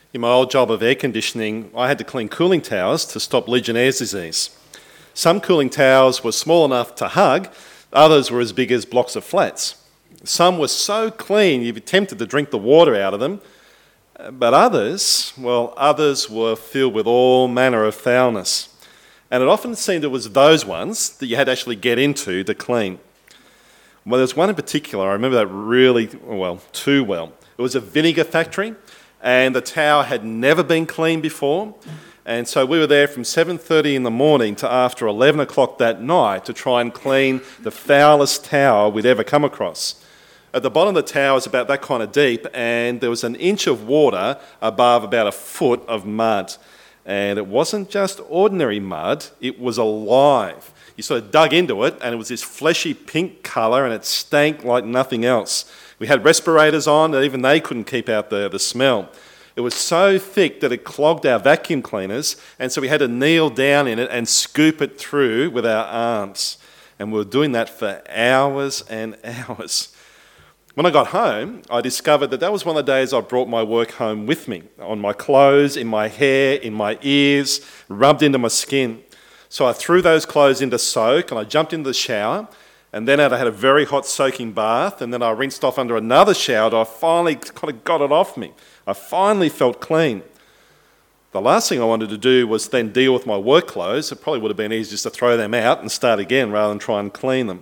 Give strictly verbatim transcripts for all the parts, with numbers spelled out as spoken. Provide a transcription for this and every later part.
In my old job of air conditioning, I had to clean cooling towers to stop Legionnaire's disease. Some cooling towers were small enough to hug, others were as big as blocks of flats. Some were so clean you'd be tempted to drink the water out of them, but others, well, others were filled with all manner of foulness. And it often seemed it was those ones that you had to actually get into to clean. Well, there's one in particular, I remember that really well, too well. It was a vinegar factory, and the tower had never been cleaned before. And so we were there from seven thirty in the morning to after eleven o'clock that night to try and clean the foulest tower we'd ever come across. At the bottom of the tower was about that kind of deep, and there was an inch of water above about a foot of mud. And it wasn't just ordinary mud, it was alive. You sort of dug into it, and it was this fleshy pink colour, and it stank like nothing else. We had respirators on, and even they couldn't keep out the, the smell. It was so thick that it clogged our vacuum cleaners, and so we had to kneel down in it and scoop it through with our arms. And we were doing that for hours and hours. When I got home, I discovered that that was one of the days I brought my work home with me, on my clothes, in my hair, in my ears, rubbed into my skin. So I threw those clothes into soak, and I jumped into the shower, and then I had a very hot soaking bath, and then I rinsed off under another shower until I finally kind of got it off me. I finally felt clean. The last thing I wanted to do was then deal with my work clothes. It probably would have been easier just to throw them out and start again rather than try and clean them.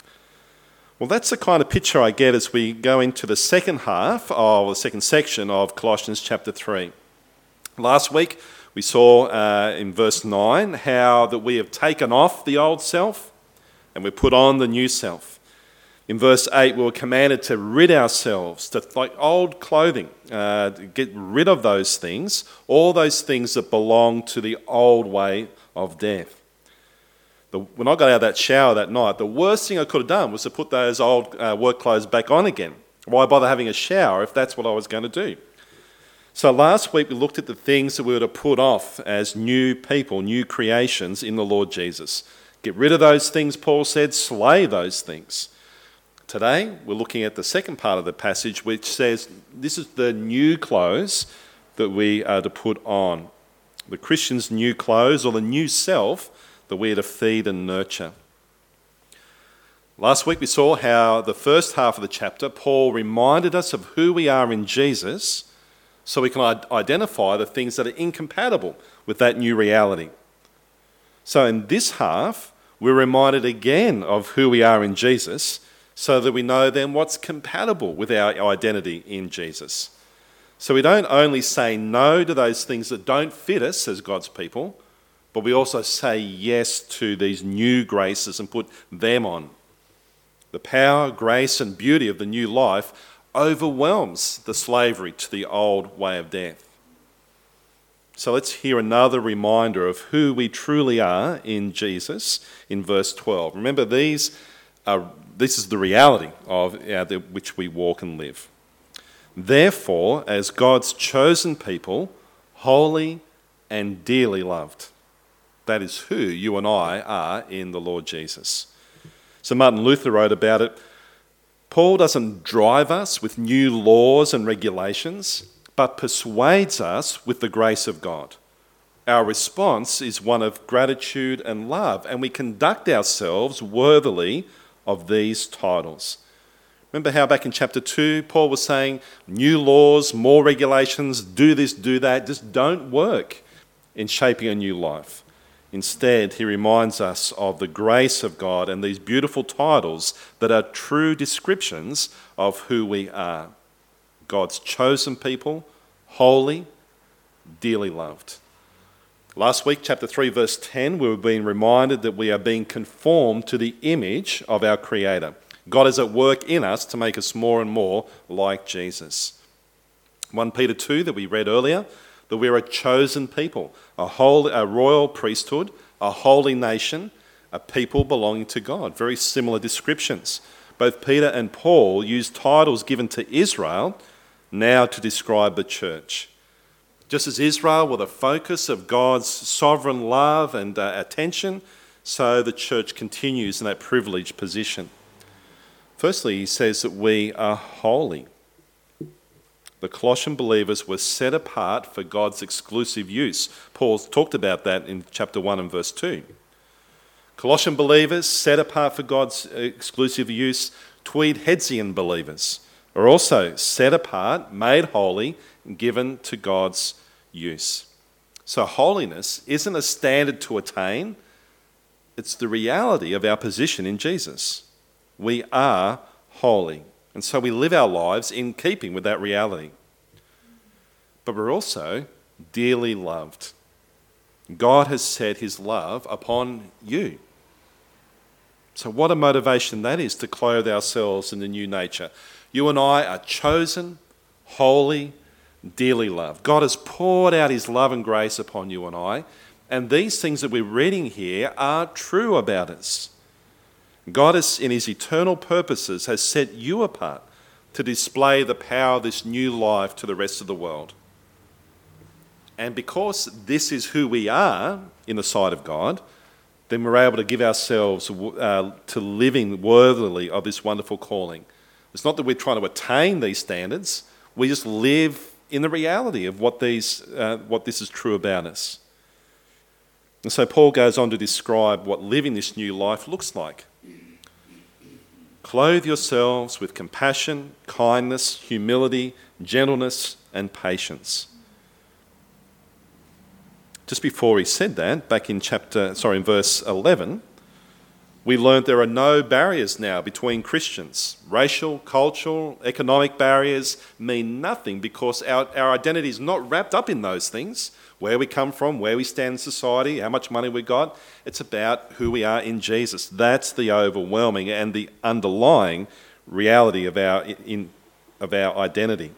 Well, that's the kind of picture I get as we go into the second half, or the second section of Colossians chapter three. Last week we saw uh, in verse nine how that we have taken off the old self and we put on the new self. In verse eight, we were commanded to rid ourselves, to like old clothing, uh, to get rid of those things, all those things that belong to the old way of death. The, when I got out of that shower that night, the worst thing I could have done was to put those old uh, work clothes back on again. Why bother having a shower if that's what I was going to do? So last week we looked at the things that we were to put off as new people, new creations in the Lord Jesus. Get rid of those things, Paul said, slay those things. Today, we're looking at the second part of the passage, which says this is the new clothes that we are to put on. The Christian's new clothes, or the new self that we are to feed and nurture. Last week we saw how the first half of the chapter, Paul reminded us of who we are in Jesus so we can identify the things that are incompatible with that new reality. So in this half, we're reminded again of who we are in Jesus, so that we know then what's compatible with our identity in Jesus. So we don't only say no to those things that don't fit us as God's people, but we also say yes to these new graces and put them on. The power, grace, and beauty of the new life overwhelms the slavery to the old way of death. So let's hear another reminder of who we truly are in Jesus in verse twelve. Remember, these are This is the reality of uh, the, which we walk and live. Therefore, as God's chosen people, holy and dearly loved. That is who you and I are in the Lord Jesus. So Martin Luther wrote about it. Paul doesn't drive us with new laws and regulations, but persuades us with the grace of God. Our response is one of gratitude and love, and we conduct ourselves worthily of these titles. Remember how back in chapter two, Paul was saying, new laws, more regulations, do this, do that, just don't work in shaping a new life. Instead, he reminds us of the grace of God and these beautiful titles that are true descriptions of who we are. God's chosen people, holy, dearly loved. Last week, chapter three, verse ten, we were being reminded that we are being conformed to the image of our Creator. God is at work in us to make us more and more like Jesus. First Peter two, that we read earlier, that we're a chosen people, a, holy, a royal priesthood, a holy nation, a people belonging to God. Very similar descriptions. Both Peter and Paul use titles given to Israel now to describe the church. Just as Israel were the focus of God's sovereign love and uh, attention, so the church continues in that privileged position. Firstly, he says that we are holy. The Colossian believers were set apart for God's exclusive use. Paul talked about that in chapter one and verse two. Colossian believers set apart for God's exclusive use. Tweed-Headsian believers are also set apart, made holy, and given to God's use. So holiness isn't a standard to attain. It's the reality of our position in Jesus. We are holy. And so we live our lives in keeping with that reality. But we're also dearly loved. God has set his love upon you. So what a motivation that is to clothe ourselves in the new nature. You and I are chosen, holy, dearly loved. God has poured out his love and grace upon you and I. And these things that we're reading here are true about us. God, is, in his eternal purposes, has set you apart to display the power of this new life to the rest of the world. And because this is who we are in the sight of God, then we're able to give ourselves uh, to living worthily of this wonderful calling. It's not that we're trying to attain these standards. We just live in the reality of what these, uh, what this is true about us. And so Paul goes on to describe what living this new life looks like. Clothe yourselves with compassion, kindness, humility, gentleness, and patience. Just before he said that, back in chapter, sorry, in verse eleven, we learned there are no barriers now between Christians. Racial, cultural, economic barriers mean nothing because our, our identity is not wrapped up in those things. Where we come from, where we stand in society, how much money we got. It's about who we are in Jesus. That's the overwhelming and the underlying reality of our, in, of our identity.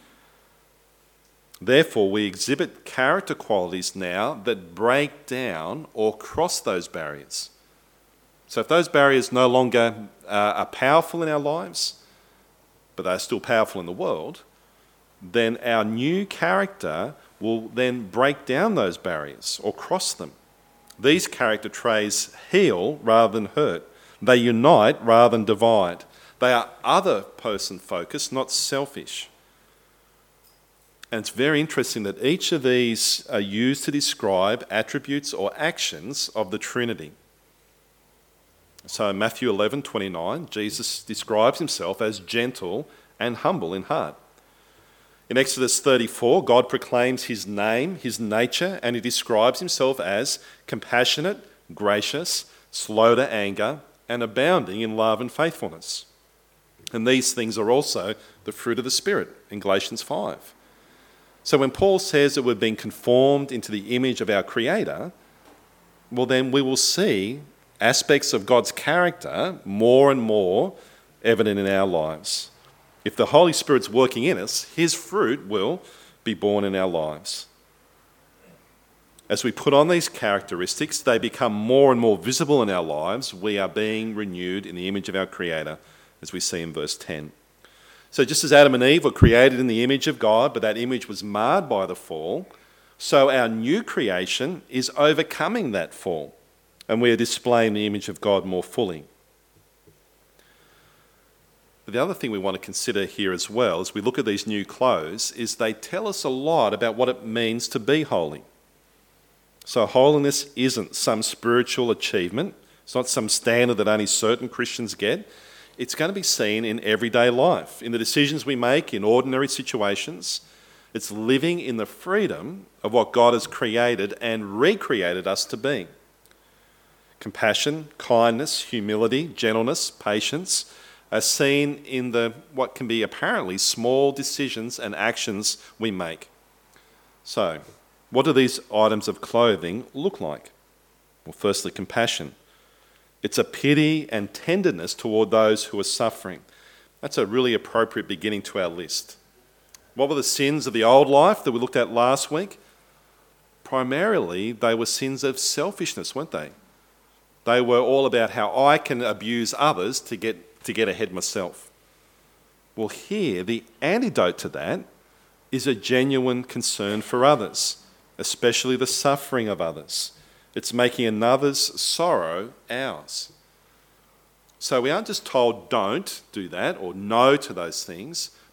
Therefore, we exhibit character qualities now that break down or cross those barriers. So if those barriers no longer uh, are powerful in our lives, but they're still powerful in the world, then our new character will then break down those barriers or cross them. These character traits heal rather than hurt. They unite rather than divide. They are other person focused, not selfish. And it's very interesting that each of these are used to describe attributes or actions of the Trinity. So in Matthew eleven twenty-nine, Jesus describes himself as gentle and humble in heart. In Exodus thirty-four, God proclaims his name, his nature, and he describes himself as compassionate, gracious, slow to anger, and abounding in love and faithfulness. And these things are also the fruit of the Spirit in Galatians five. So when Paul says that we've been conformed into the image of our Creator, well then we will see aspects of God's character more and more evident in our lives. If the Holy Spirit's working in us, his fruit will be born in our lives. As we put on these characteristics, they become more and more visible in our lives. We are being renewed in the image of our Creator, as we see in verse ten. So just as Adam and Eve were created in the image of God, but that image was marred by the fall, so our new creation is overcoming that fall, and we are displaying the image of God more fully. But the other thing we want to consider here as well, as we look at these new clothes, is they tell us a lot about what it means to be holy. So holiness isn't some spiritual achievement. It's not some standard that only certain Christians get. It's going to be seen in everyday life, in the decisions we make, in ordinary situations. It's living in the freedom of what God has created and recreated us to be. Compassion, kindness, humility, gentleness, patience are seen in the what can be apparently small decisions and actions we make. So, what do these items of clothing look like? Well, firstly, compassion. It's a pity and tenderness toward those who are suffering. That's a really appropriate beginning to our list. What were the sins of the old life that we looked at last week? Primarily, they were sins of selfishness, weren't they? They were all about how I can abuse others to get to get ahead myself. Well, here, the antidote to that is a genuine concern for others, especially the suffering of others. It's making another's sorrow ours. So we aren't just told don't do that or no to those things,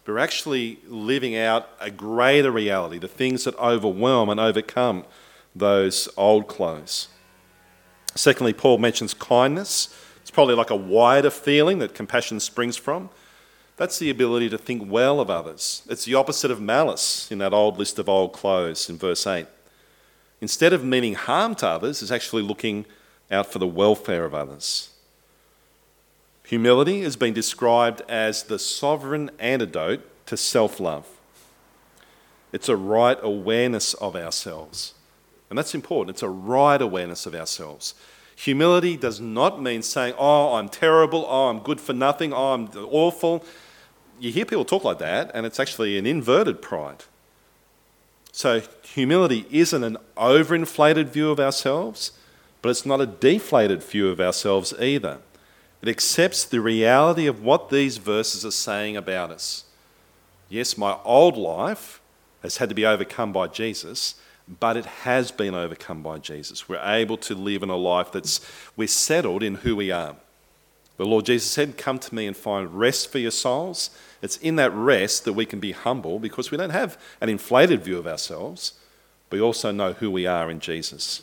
but we're actually living out a greater reality, the things that overwhelm and overcome those old clothes. Secondly, Paul mentions kindness. It's probably like a wider feeling that compassion springs from. That's the ability to think well of others. It's the opposite of malice in that old list of old clothes in verse eight. Instead of meaning harm to others, it's actually looking out for the welfare of others. Humility has been described as the sovereign antidote to self-love. It's a right awareness of ourselves. And that's important. It's a right awareness of ourselves. Humility does not mean saying, oh, I'm terrible, oh, I'm good for nothing, oh, I'm awful. You hear people talk like that, and it's actually an inverted pride. So humility isn't an overinflated view of ourselves, but it's not a deflated view of ourselves either. It accepts the reality of what these verses are saying about us. Yes, my old life has had to be overcome by Jesus, but it has been overcome by Jesus. We're able to live in a life that's, we're settled in who we are. The Lord Jesus said, come to me and find rest for your souls. It's in that rest that we can be humble because we don't have an inflated view of ourselves, but we also know who we are in Jesus.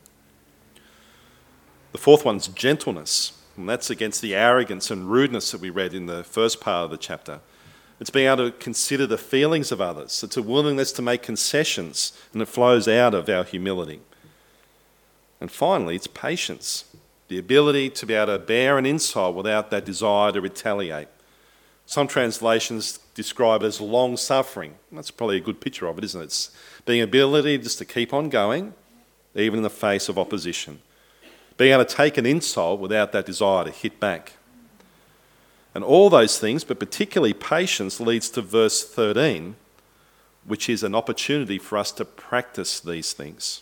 The fourth one's gentleness, and that's against the arrogance and rudeness that we read in the first part of the chapter. It's being able to consider the feelings of others. It's a willingness to make concessions, and it flows out of our humility. And finally, it's patience, the ability to be able to bear an insult without that desire to retaliate. Some translations describe it as long-suffering. That's probably a good picture of it, isn't it? It's being ability just to keep on going, even in the face of opposition. Being able to take an insult without that desire to hit back. And all those things, but particularly patience, leads to verse thirteen, which is an opportunity for us to practice these things.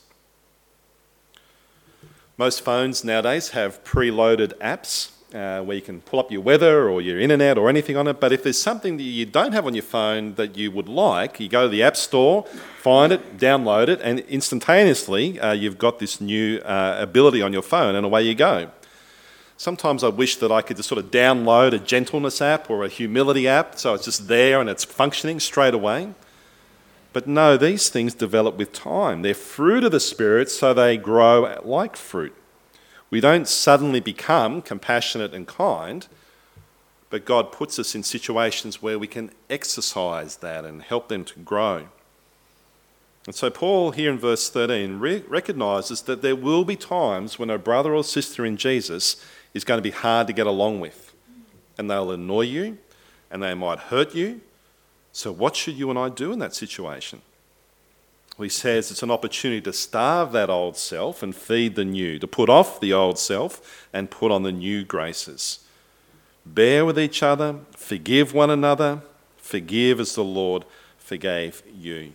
Most phones nowadays have preloaded apps uh, where you can pull up your weather or your internet or anything on it, but if there's something that you don't have on your phone that you would like, you go to the App Store, find it, download it, and instantaneously uh, you've got this new uh, ability on your phone, and away you go. Sometimes I wish that I could just sort of download a gentleness app or a humility app so it's just there and it's functioning straight away. But no, these things develop with time. They're fruit of the Spirit, so they grow like fruit. We don't suddenly become compassionate and kind, but God puts us in situations where we can exercise that and help them to grow. And so Paul here in verse thirteen re- recognises that there will be times when a brother or sister in Jesus is going to be hard to get along with, and they'll annoy you, and they might hurt you. So what should you and I do in that situation? Well, he says it's an opportunity to starve that old self and feed the new, to put off the old self and put on the new graces. Bear with each other, forgive one another, forgive as the Lord forgave you.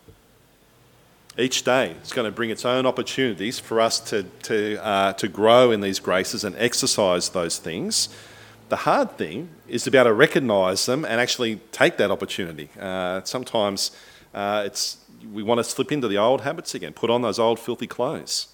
Each day it's going to bring its own opportunities for us to, to, uh, to grow in these graces and exercise those things. The hard thing is to be able to recognise them and actually take that opportunity. Uh, sometimes uh, it's we want to slip into the old habits again, put on those old filthy clothes.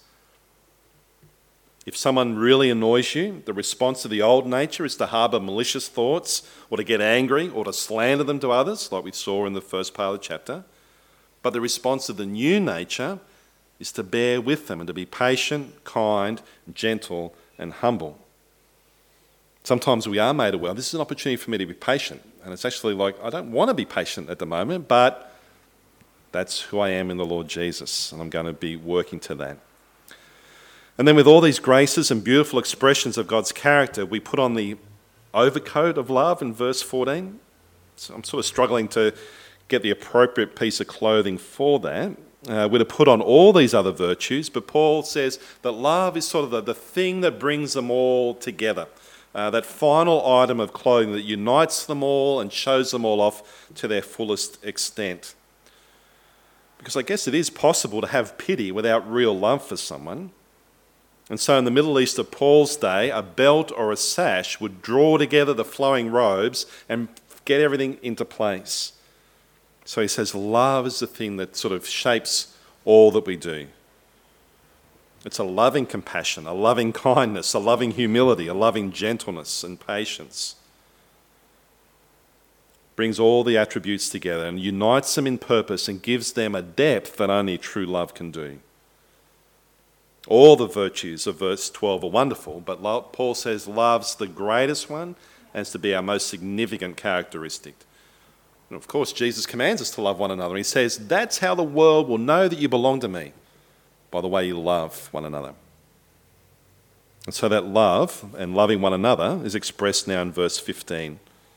If someone really annoys you, the response to the old nature is to harbour malicious thoughts or to get angry or to slander them to others, like we saw in the first part of the chapter. But the response of the new nature is to bear with them and to be patient, kind, gentle, and humble. Sometimes we are made aware, this is an opportunity for me to be patient. And it's actually like, I don't want to be patient at the moment, but that's who I am in the Lord Jesus, and I'm going to be working to that. And then with all these graces and beautiful expressions of God's character, we put on the overcoat of love in verse fourteen. So I'm sort of struggling to get the appropriate piece of clothing for that. Uh, we're to put on all these other virtues, but Paul says that love is sort of the, the thing that brings them all together. Uh, that final item of clothing that unites them all and shows them all off to their fullest extent. Because I guess it is possible to have pity without real love for someone. And so in the Middle East of Paul's day, a belt or a sash would draw together the flowing robes and get everything into place. So he says love is the thing that sort of shapes all that we do. It's a loving compassion, a loving kindness, a loving humility, a loving gentleness and patience. brings all the attributes together and unites them in purpose and gives them a depth that only true love can do. All the virtues of verse twelve are wonderful, but Paul says love's the greatest one and it's to be our most significant characteristic. And of course, Jesus commands us to love one another. He says, that's how the world will know that you belong to me, by the way you love one another. And so that love and loving one another is expressed now in verse fifteen.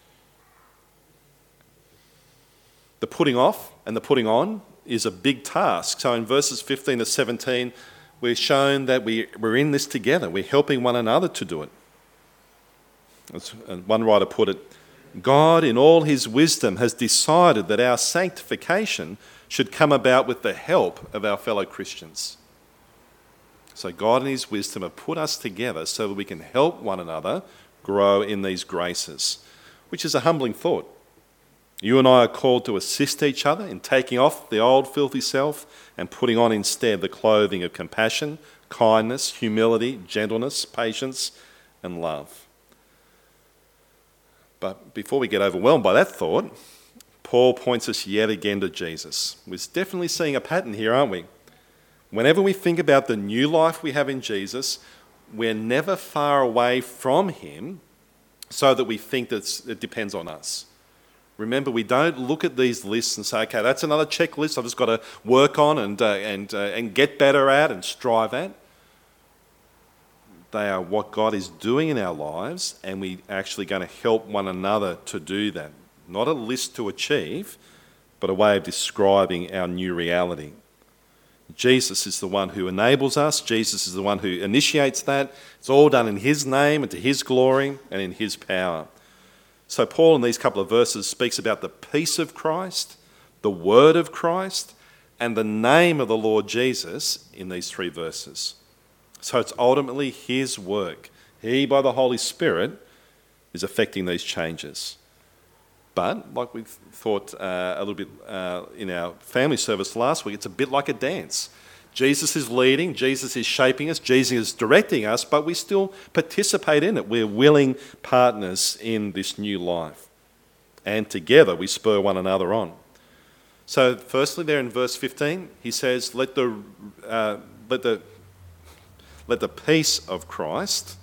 The putting off and the putting on is a big task. So in verses fifteen to seventeen, we're shown that we, we're in this together. We're helping one another to do it. As one writer put it, God in all his wisdom has decided that our sanctification should come about with the help of our fellow Christians. So God in his wisdom have put us together so that we can help one another grow in these graces, which is a humbling thought. You and I are called to assist each other in taking off the old filthy self and putting on instead the clothing of compassion, kindness, humility, gentleness, patience, and love. But before we get overwhelmed by that thought, Paul points us yet again to Jesus. We're definitely seeing a pattern here, aren't we? Whenever we think about the new life we have in Jesus, we're never far away from him so that we think that it depends on us. Remember, we don't look at these lists and say, okay, that's another checklist I've just got to work on and, uh, and, uh, and get better at and strive at. They are what God is doing in our lives, and we're actually going to help one another to do that. Not a list to achieve, but a way of describing our new reality. Jesus is the one who enables us. Jesus is the one who initiates that. It's all done in his name and to his glory and in his power. So Paul in these couple of verses speaks about the peace of Christ, the word of Christ, and the name of the Lord Jesus in these three verses. So it's ultimately his work. He, by the Holy Spirit, is effecting these changes. But, like we thought uh, a little bit uh, in our family service last week, it's a bit like a dance. Jesus is leading, Jesus is shaping us, Jesus is directing us, but we still participate in it. We're willing partners in this new life. And together we spur one another on. So firstly there in verse fifteen, he says, let the, uh, let the, let the peace of Christ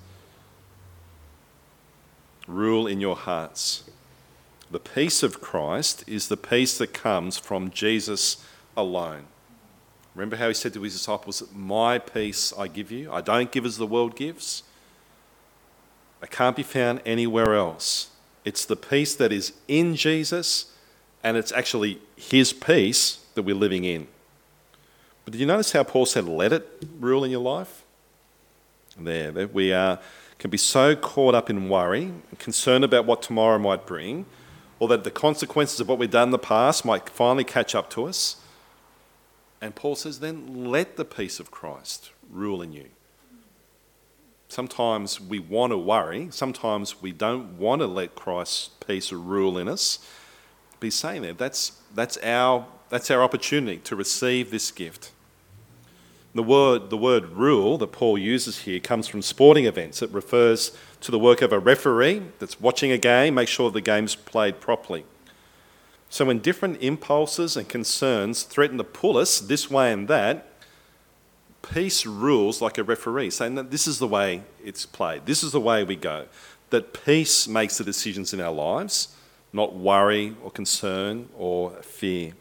rule in your hearts. The peace of Christ is the peace that comes from Jesus alone. Remember how he said to his disciples, my peace I give you. I don't give as the world gives. It can't be found anywhere else. It's the peace that is in Jesus, and it's actually his peace that we're living in. But did you notice how Paul said, let it rule in your life? There, that we are, can be so caught up in worry and concerned about what tomorrow might bring, or that the consequences of what we've done in the past might finally catch up to us. And Paul says, then let the peace of Christ rule in you. Sometimes we want to worry. Sometimes we don't want to let Christ's peace rule in us. But he's saying that that's, that's, our, that's our opportunity to receive this gift. The word, the word rule that Paul uses here comes from sporting events. It refers to the work of a referee that's watching a game, make sure the game's played properly. So when different impulses and concerns threaten to pull us this way and that, peace rules like a referee, saying that this is the way it's played, this is the way we go. That peace makes the decisions in our lives, not worry or concern or fear.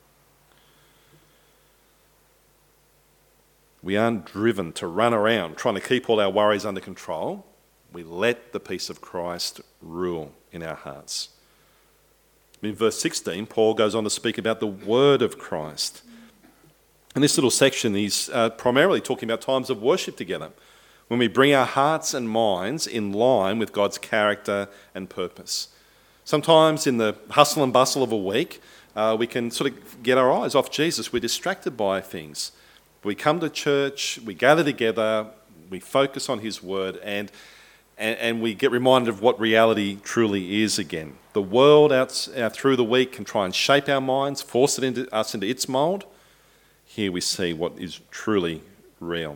We aren't driven to run around trying to keep all our worries under control. We let the peace of Christ rule in our hearts. In verse sixteen, Paul goes on to speak about the word of Christ. In this little section, he's uh, primarily talking about times of worship together, when we bring our hearts and minds in line with God's character and purpose. Sometimes in the hustle and bustle of a week, uh, we can sort of get our eyes off Jesus. We're distracted by things. We come to church, we gather together, we focus on his word, and And, and we get reminded of what reality truly is again. The world out, out through the week can try and shape our minds, force it into us into its mould. Here we see what is truly real.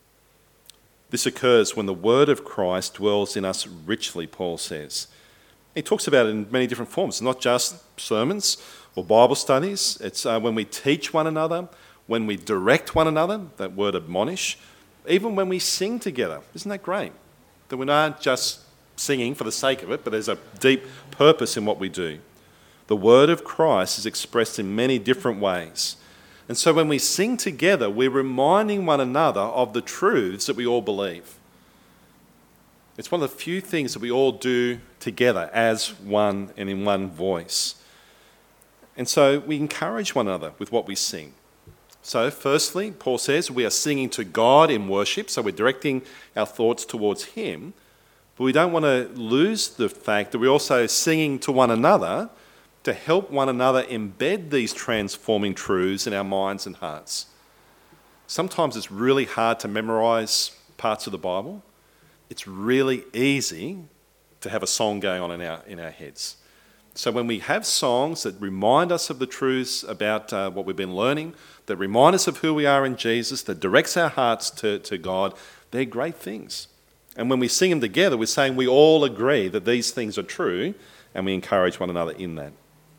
This occurs when the word of Christ dwells in us richly, Paul says. He talks about it in many different forms, not just sermons or Bible studies. It's uh, when we teach one another, when we direct one another, that word admonish, even when we sing together. Isn't that great? That we're not just singing for the sake of it, but there's a deep purpose in what we do. The word of Christ is expressed in many different ways. And so when we sing together, we're reminding one another of the truths that we all believe. It's one of the few things that we all do together as one and in one voice. And so we encourage one another with what we sing. So firstly, Paul says we are singing to God in worship, so we're directing our thoughts towards him. But we don't want to lose the fact that we're also singing to one another to help one another embed these transforming truths in our minds and hearts. Sometimes it's really hard to memorize parts of the Bible. It's really easy to have a song going on in our, in our heads. So when we have songs that remind us of the truths about uh, what we've been learning, that remind us of who we are in Jesus, that directs our hearts to, to God, they're great things. And when we sing them together, we're saying we all agree that these things are true, and we encourage one another in that.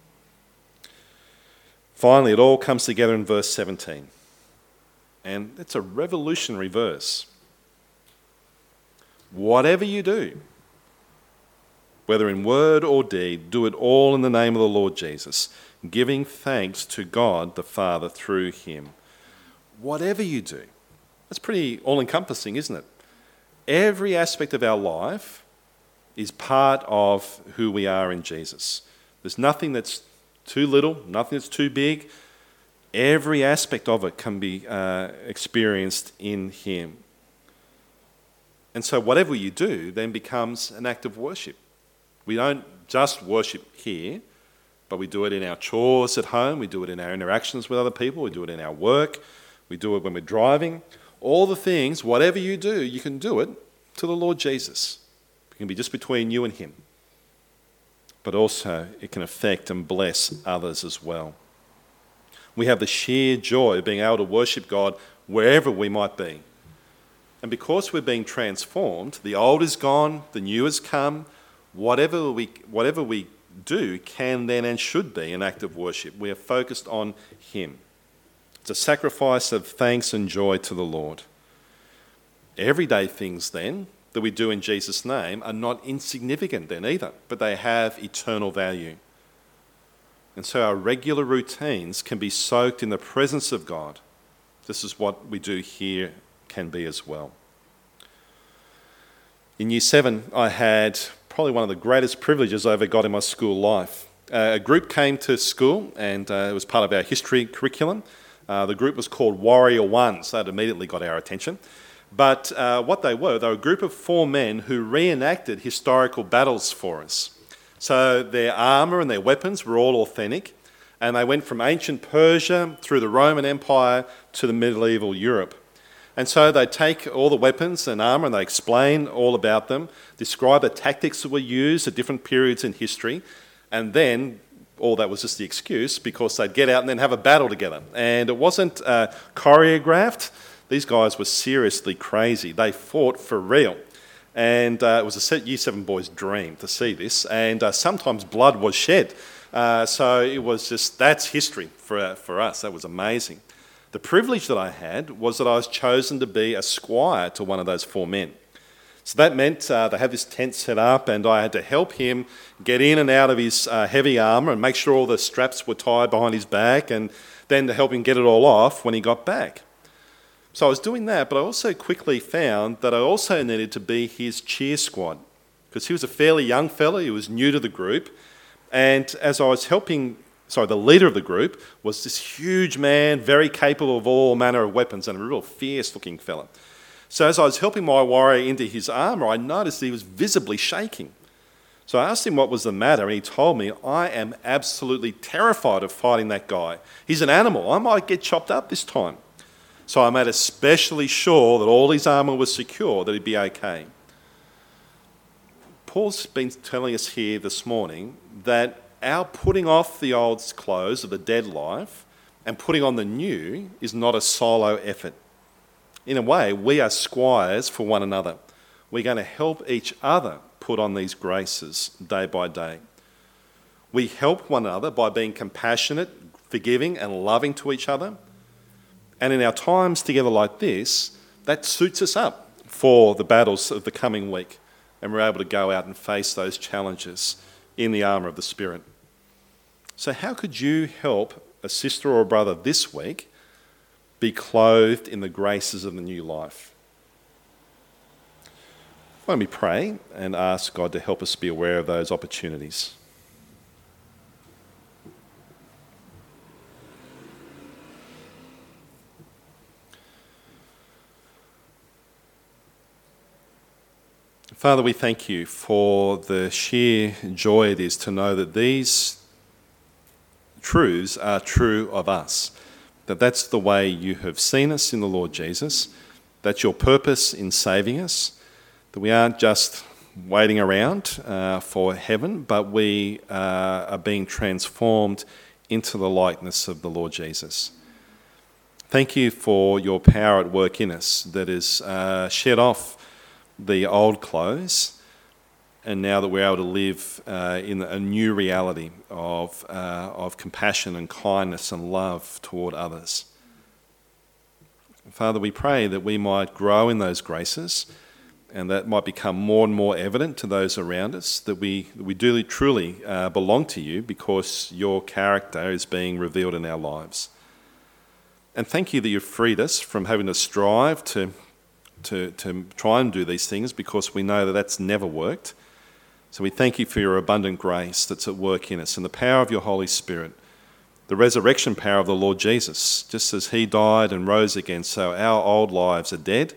Finally, it all comes together in verse seventeen. And it's a revolutionary verse. Whatever you do, whether in word or deed, do it all in the name of the Lord Jesus, giving thanks to God the Father through him. Whatever you do. That's pretty all-encompassing, isn't it? Every aspect of our life is part of who we are in Jesus. There's nothing that's too little, nothing that's too big. Every aspect of it can be uh, experienced in him. And so whatever you do then becomes an act of worship. We don't just worship here, but we do it in our chores at home, we do it in our interactions with other people, we do it in our work, we do it when we're driving. All the things, whatever you do, you can do it to the Lord Jesus. It can be just between you and him. But also it can affect and bless others as well. We have the sheer joy of being able to worship God wherever we might be. And because we're being transformed, the old is gone, the new has come. Whatever we, whatever we do can then and should be an act of worship. We are focused on him. It's a sacrifice of thanks and joy to the Lord. Everyday things then that we do in Jesus' name are not insignificant then either, but they have eternal value. And so our regular routines can be soaked in the presence of God. This is what we do here can be as well. In year seven, I had probably one of the greatest privileges I ever got in my school life. Uh, a group came to school and uh, it was part of our history curriculum. Uh, the group was called Warrior One, so that immediately got our attention. But uh, what they were, they were a group of four men who reenacted historical battles for us. So their armour and their weapons were all authentic, and they went from ancient Persia through the Roman Empire to the medieval Europe. And so they take all the weapons and armour and they explain all about them, describe the tactics that were used at different periods in history, and then all that was just the excuse because they'd get out and then have a battle together. And it wasn't uh, choreographed. These guys were seriously crazy. They fought for real. And uh, it was a year seven boy's dream to see this. And uh, sometimes blood was shed. Uh, so it was just, that's history for, uh, for us. That was amazing. The privilege that I had was that I was chosen to be a squire to one of those four men. So that meant uh, they had this tent set up and I had to help him get in and out of his uh, heavy armour and make sure all the straps were tied behind his back and then to help him get it all off when he got back. So I was doing that, but I also quickly found that I also needed to be his cheer squad because he was a fairly young fella, he was new to the group, and as I was helping, sorry, the leader of the group was this huge man, very capable of all manner of weapons and a real fierce-looking fella. So as I was helping my warrior into his armour, I noticed he was visibly shaking. So I asked him what was the matter, and he told me, I am absolutely terrified of fighting that guy. He's an animal. I might get chopped up this time. So I made especially sure that all his armour was secure, that he'd be okay. Paul's been telling us here this morning that our putting off the old clothes of the dead life and putting on the new is not a solo effort. In a way, we are squires for one another. We're going to help each other put on these graces day by day. We help one another by being compassionate, forgiving and loving to each other. And in our times together like this, that suits us up for the battles of the coming week. And we're able to go out and face those challenges in the armour of the Spirit. So how could you help a sister or a brother this week be clothed in the graces of the new life? Why don't we pray and ask God to help us be aware of those opportunities? Father, we thank you for the sheer joy it is to know that these truths are true of us, that that's the way you have seen us in the Lord Jesus, that's your purpose in saving us, that we aren't just waiting around uh, for heaven, but we uh, are being transformed into the likeness of the Lord Jesus. Thank you for your power at work in us that is uh, shed off the old clothes, and now that we're able to live uh, in a new reality of, uh, of compassion and kindness and love toward others. Father, we pray that we might grow in those graces and that might become more and more evident to those around us, that we, we do truly uh, belong to you because your character is being revealed in our lives. And thank you that you've freed us from having to strive to To, to try and do these things because we know that that's never worked. So we thank you for your abundant grace that's at work in us and the power of your Holy Spirit, the resurrection power of the Lord Jesus. Just as he died and rose again, so our old lives are dead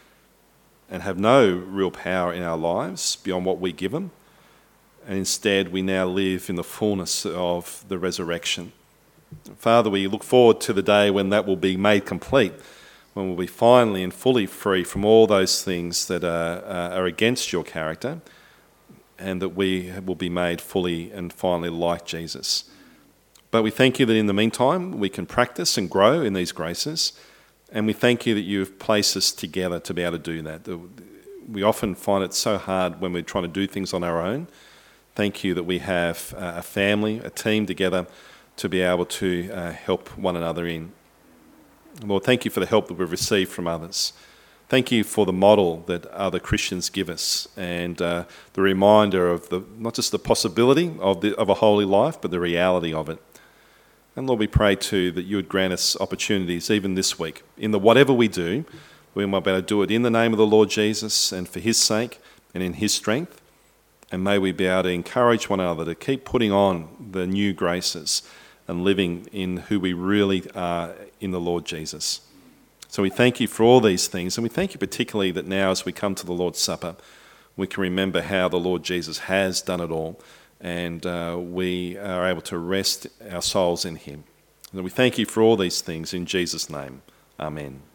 and have no real power in our lives beyond what we give them. And instead we now live in the fullness of the resurrection. Father, we look forward to the day when that will be made complete, when we'll be finally and fully free from all those things that are, uh, are against your character, and that we will be made fully and finally like Jesus. But we thank you that in the meantime we can practice and grow in these graces, and we thank you that you've placed us together to be able to do that. We often find it so hard when we're trying to do things on our own. Thank you that we have a family, a team together to be able to uh, help one another in. Lord, thank you for the help that we've received from others. Thank you for the model that other Christians give us and uh, the reminder of the not just the possibility of, the, of a holy life, but the reality of it. And Lord, we pray too that you would grant us opportunities even this week in the whatever we do, we might be able to do it in the name of the Lord Jesus and for his sake and in his strength. And may we be able to encourage one another to keep putting on the new graces and living in who we really are in the Lord Jesus. So we thank you for all these things, and we thank you particularly that now as we come to the Lord's Supper, we can remember how the Lord Jesus has done it all, and uh, we are able to rest our souls in him. And we thank you for all these things in Jesus' name. Amen.